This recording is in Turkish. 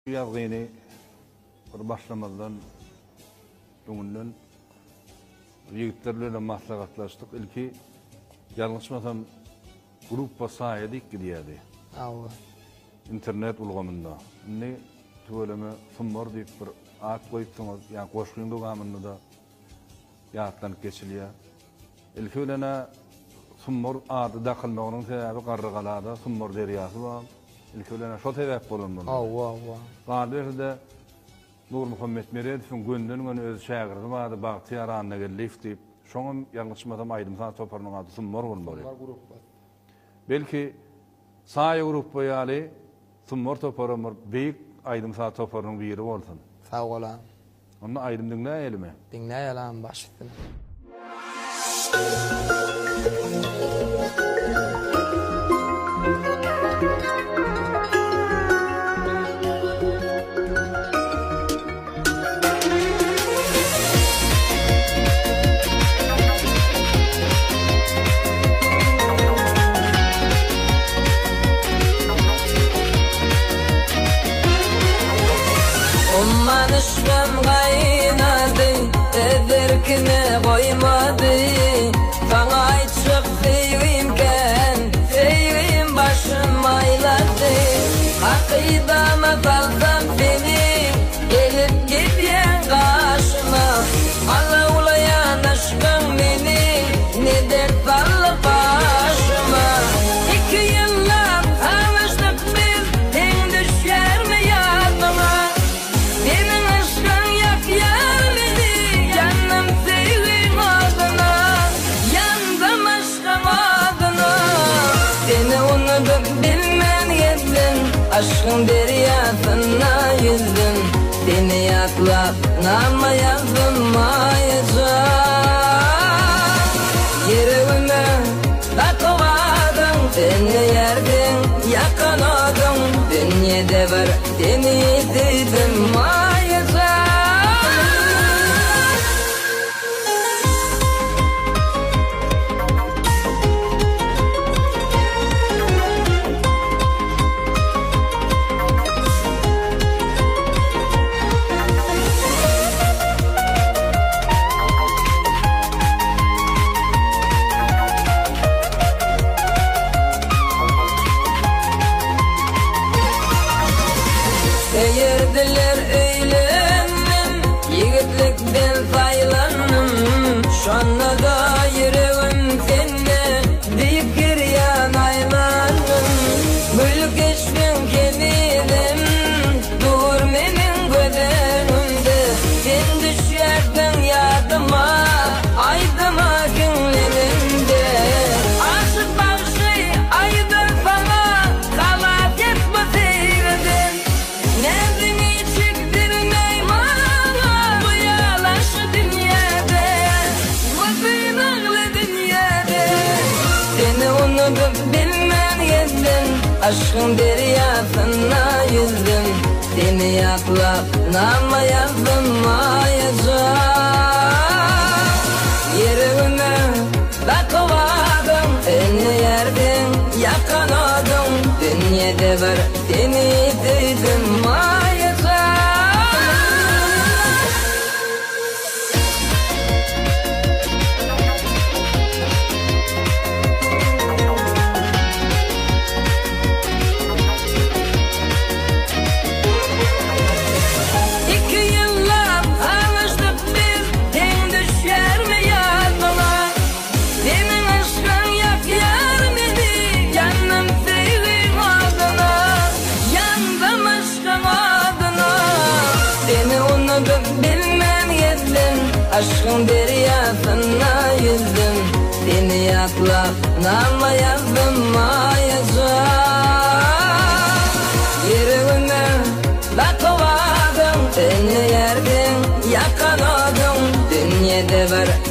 Yazgıyını bir başlamazdan öňünden ýigitlerle maslahatlaşdyk. Ilki ýalňyşmasam gruppa saýadyk diýýärdi. İnternet ulgamynda. Ne töweleme summar diýip bir at goýupdyňyz, ýa goşgyň dogamynda da ýatdan geçilýär. Ilki ölene summar ady dakylmagynyň sebäbi garrygalada summar derýasy bar. İlki ölene şo sebäp bolandy. Gaderde Nur Muhammed Meredow'un günden öz şägirdi bady Bagtyar anna gelip diýip, şoňam ýalňyşmasam aýdym sana toparnyň ady summar bolmaly. Belki saýy gruppa ýaly summar toparamyr, beýik aýdym sana toparnyň biri bolsun. Sag bolam. Onda aýdym diňläýelmi? Diňläýelim başlyk. Ummanışmam gaynadı, ederkine koymadı. Sana aytşık sevimken, sevim başım ayladı. Akidama kalsam seni, gelip gityen karşıma. Ağlayan aşkın beni, ne dert sallı başıma. 2 yıllar tanıştık biz, sen düşer mi yadıma? Senin aşkın yakar beni, yandım sevgin adına. Yandım aşkın adına. Seni unutup bilmen yedim, aşkın deryasına yüzdüm. Seni yaklap nama yazdım mayacak. Yüreğime takıladım, seni yerdin yakaladım. Dünyada var seni sevdim mayacak. Eğerdiler öylenmem, yigitlikden saylanım. Şonda da yüreğim sende, deyip giryan aylanım. Gül geçmin kemidim, dur menin gödenimde. Sen düşerdin yadıma, aydıma günlerimde. Aşık bakşy aydır sana, kalat etme seyredin. Nefsini çektirmey bana, bu yalançı dünyada, bu kıynaklı dünyada. Seni unutup bilmen yedim, aşkın deryasına yüzdüm. Seni yaklap nama yazdım mayacak. Yüreğime takıladım, seni yerdin yakaladım. Dünyada var seni sevdim mayacak. İki yıllar tanıştık biz, sen düşer mi yadıma? Senin aşkın yakar beni, yandım sevgin adına. Yandım aşkın adına. Seni unutup bilmem yedim, aşkın deryasına yüzdüm. Seni yaklap nama yazdım mayacak. Yüreğime takıladım, seni yerdin yakaladım. Dünyada var